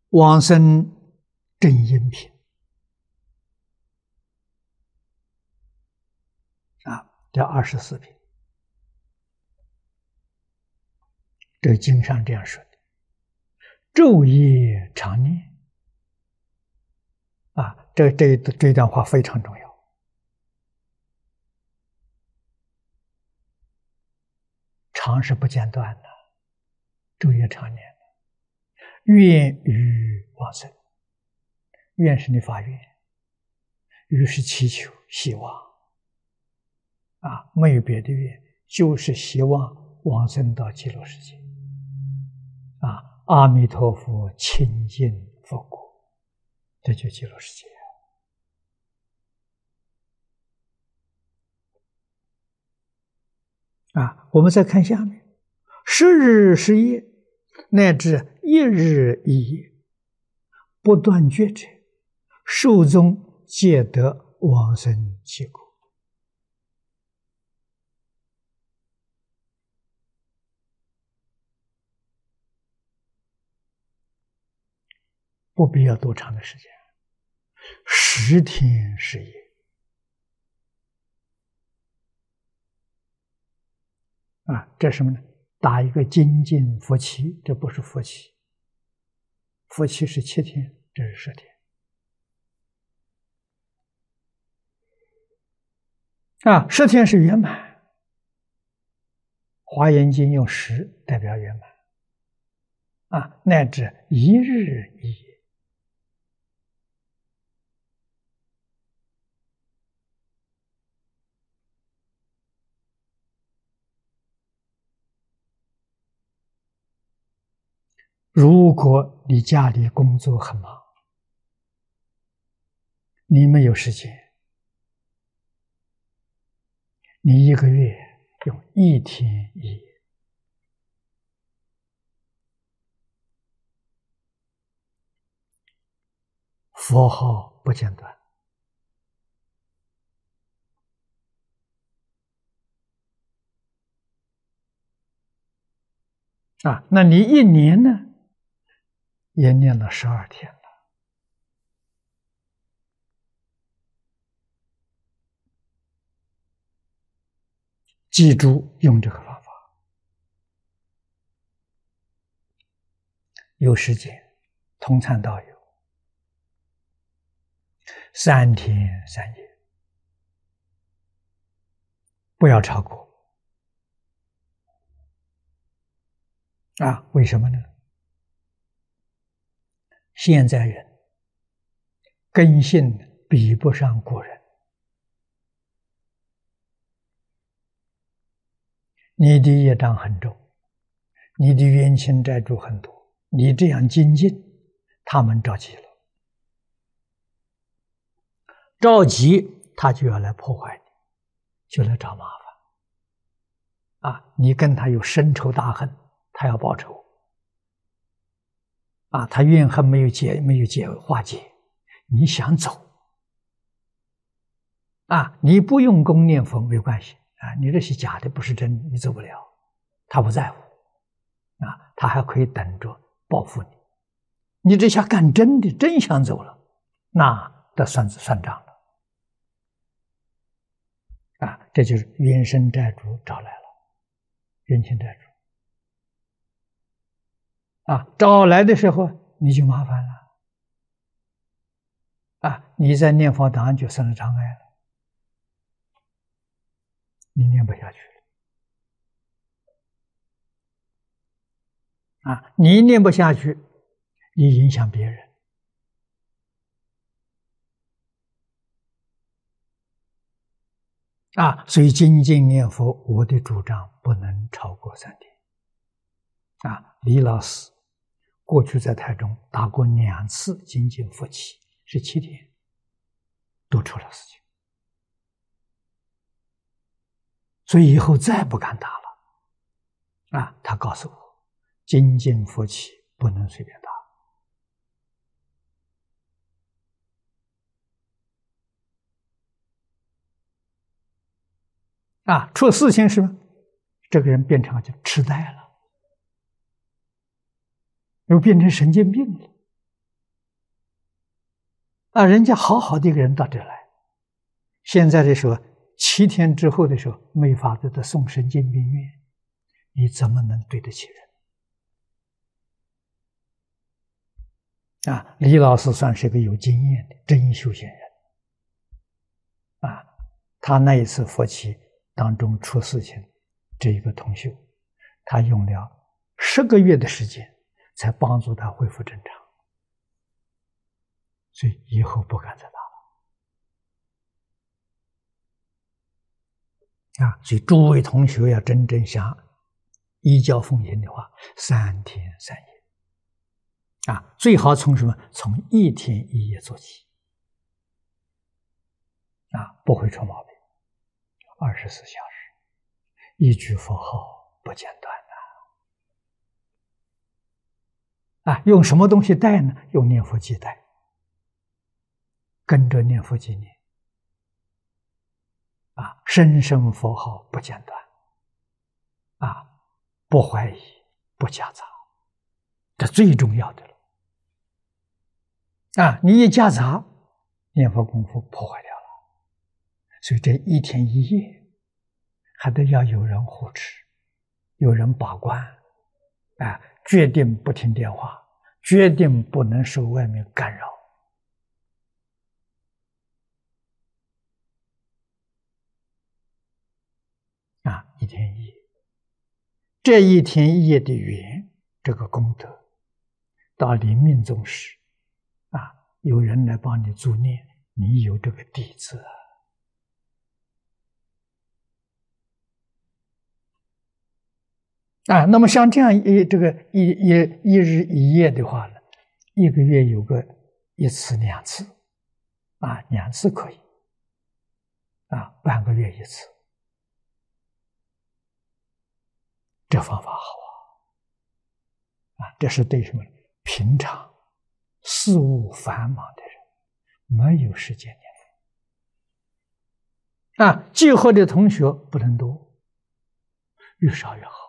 往生正音品这24品，这经上这样说的：昼夜常念这段话非常重要。常是不间断的，昼夜常念的。愿与往生，愿是你发愿，于是祈求希望没有别的愿，就是希望往生到极乐世界阿弥陀佛亲近佛国，这就极乐世界。我们再看下面，10日10夜乃至1日1夜，不断觉者，寿终皆得往生其国。不必要多长的时间，10天10夜。这是什么呢？打一个精进佛七，这不是佛七，佛七是7天，这是10天。10天是圆满，华严经用10代表圆满乃至1日1夜。如果你家里工作很忙，你没有时间，你1个月用1天1夜，佛号不间断那你1年呢？也念了12天了。记住用这个方法，有时间同参道友3天3夜，不要超过为什么呢？现在人根性比不上古人，你的业障很重，你的冤亲债主很多，你这样精进，他们着急了，着急他就要来破坏你，就来找麻烦你跟他有深仇大恨，他要报仇他怨恨没有化解，你想走你不用功念佛没关系你这是假的，不是真的，你走不了，他不在乎他还可以等着报复你。你这下干真的，真想走了，那得算账了这就是冤亲债主找来了，冤亲债主找来的时候你就麻烦了你在念佛当就生了障碍了，你念不下去了你念不下去，你影响别人所以精进念佛，我的主张不能超过3天李老师过去在台中打过2次精进佛七，是7天，都出了事情，所以以后再不敢打了他告诉我，精进佛七不能随便打出事情是这个人变成就痴呆了，又变成神经病了啊，人家好好的一个人到这来，现在的时候7天之后的时候没法子的送神经病院，你怎么能对得起人？啊，李老师算是个有经验的真修行人。啊，他那一次佛期当中出事情，这一个同修，他用了10个月的时间才帮助他恢复正常，所以以后不敢再打了。啊，所以诸位同学要真正想依教奉行的话，3天3夜，啊，最好从什么？从1天1夜做起，啊，不会出毛病。24小时，一句佛号不间断的。啊，用什么东西带呢？用念佛机带，跟着念佛机念。啊，声声佛号不间断，啊，不怀疑，不夹杂，这最重要的了。啊，你一夹杂，念佛功夫破坏掉了。所以这1天1夜，还得要有人护持，有人把关，啊，决定不听电话，决定不能受外面干扰。啊，1天1夜，这1天1夜的缘，这个功德，到临命终时，啊，有人来帮你助念，你有这个底子。啊，那么像这样这个一日1夜的话呢，1个月有个1次2次，啊，2次可以，啊，半个月1次，这方法好啊，这是对什么？平常事务繁忙的人没有时间念佛，啊，集合的同学不能多，越少越好。